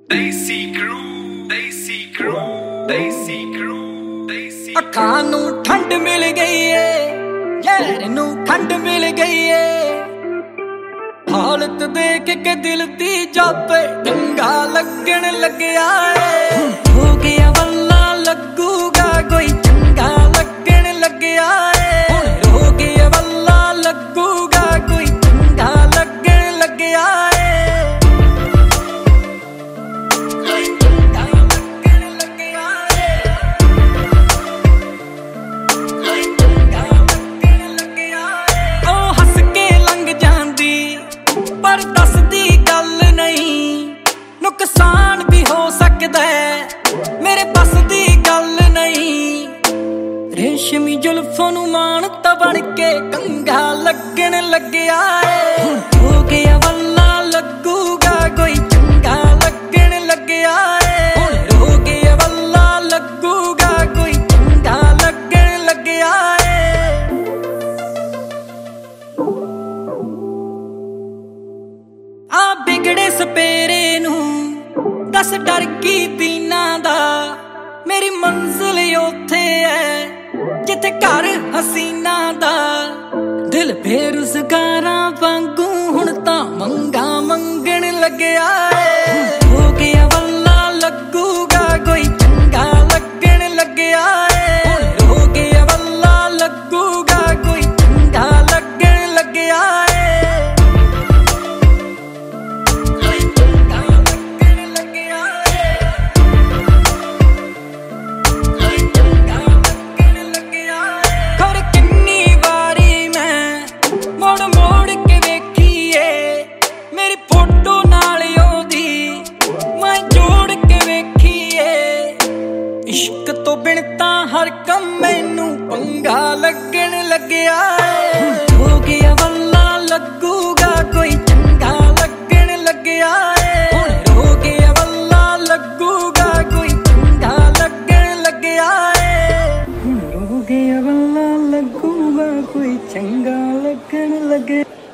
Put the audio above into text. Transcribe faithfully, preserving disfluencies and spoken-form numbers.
Desi crew, Desi crew, Desi crew, Desi crew। ਅੱਖਾਂ ਨੂੰ ਠੰਡ ਮਿਲ ਗਈ ਏ, ਯਾਰ ਨੂੰ ਖੰਡ ਮਿਲ ਗਈ ਏ। ਹਾਲਤ ਦੇਖ ਕੇ ਦਿਲ ਦੀ ਜਾਪੇ ਚੰਗਾ ਲੱਗਣ ਲੱਗਿਆ ਏ। ਹੋ ਗਿਆ ਵੱਲਾ ਲੱਗੂਗਾ ਕੋਈ ਚੰਗਾ ਲੱਗਣ ਲੱਗਿਆ ਏ। ਹੁਣ ਹੋ ਗਿਆ ਵੱਲਾ ਲੱਗੂਗਾ ਕੋਈ ਚੰਗਾ ਲੱਗਣ ਲੱਗਿਆ ਏ। ਪਰ ਦੱਸਦੀ ਗੱਲ ਨਹੀਂ, ਨੁਕਸਾਨ ਵੀ ਹੋ ਸਕਦਾ ਹੈ, ਮੇਰੇ ਬਸ ਦੀ ਗੱਲ ਨਹੀਂ। ਰੇਸ਼ਮੀ ਜ਼ੁਲਫਾਂ ਨੂੰ ਮਾਣ ਤਾਂ ਬਣ ਕੇ ਕੰਗਾ ਲੱਗਣ ਲੱਗਿਆ ਏ। ਹੋ ਗਿਆ ਵੱਲਾ ਲੱਗੂਗਾ ਕੋਈ ਚੰਗਾ ਲੱਗਣ ਲੱਗਿਆ ਏ। ਹੁਣ ਹੋ ਗਿਆ ਵੱਲਾ ਲੱਗੂਗਾ ਕੋਈ ਚੰਗਾ ਲੱਗਣ ਲੱਗਿਆ ਏ। ਆ ਬਿਗੜੇ ਸਪੇਰੇ ਨੂੰ ਦੱਸ ਡਰ ਕੀ ਪੀਨਾ ਦਾ, ਮੇਰੀ ਮੰਜ਼ਿਲ ਉੱਥੇ ਐ ਜਿੱਥੇ ਘਰ ਹਸੀਨਾ ਦਾ। ਦਿਲ ਬੇਰੁਜ਼ਗਾਰਾਂ ਵਾਂਗੂ ਹੁਣ ਤਾਂ ਮੰਗਾ ਮੰਗਣ ਲੱਗਿਆ ਏ। ਹੋ ਗਿਆ ਵੱਲਾ ਲੱਗੂਗਾ ਕੋਈ ਚੰਗਾ ਲੱਗਣ ਲੱਗਿਆ ਏ। ਹੁਣ ਹੋ ਗਿਆ ਵੱਲਾ ਲੱਗੂਗਾ ਕੋਈ ਚੰਗਾ ਲੱਗਣ ਲੱਗਿਆ ਏ। ਇਸ਼ਕ ਤੋਂ ਬਿਨ ਤਾਂ ਹਰ ਕੰਮ ਮੈਨੂੰ ਪੰਗਾ ਲੱਗਣ ਲੱਗਿਆ ਏ। ਹੋ ਗਿਆ ਵੱਲਾ ਲੱਗੂਗਾ ਕੋਈ ਚੰਗਾ ਲੱਗਣ ਲੱਗਿਆ ਏ। ਹੁਣ ਹੋ ਗਿਆ ਵੱਲਾ ਲੱਗੂਗਾ ਕੋਈ ਚੰਗਾ ਲੱਗਣ ਲੱਗਿਆ ਏ। ਹੁਣ ਹੋ ਗਿਆ ਵੱਲਾ ਲੱਗੂਗਾ ਕੋਈ ਚੰਗਾ ਲੱਗਣ ਲੱਗਿਆ।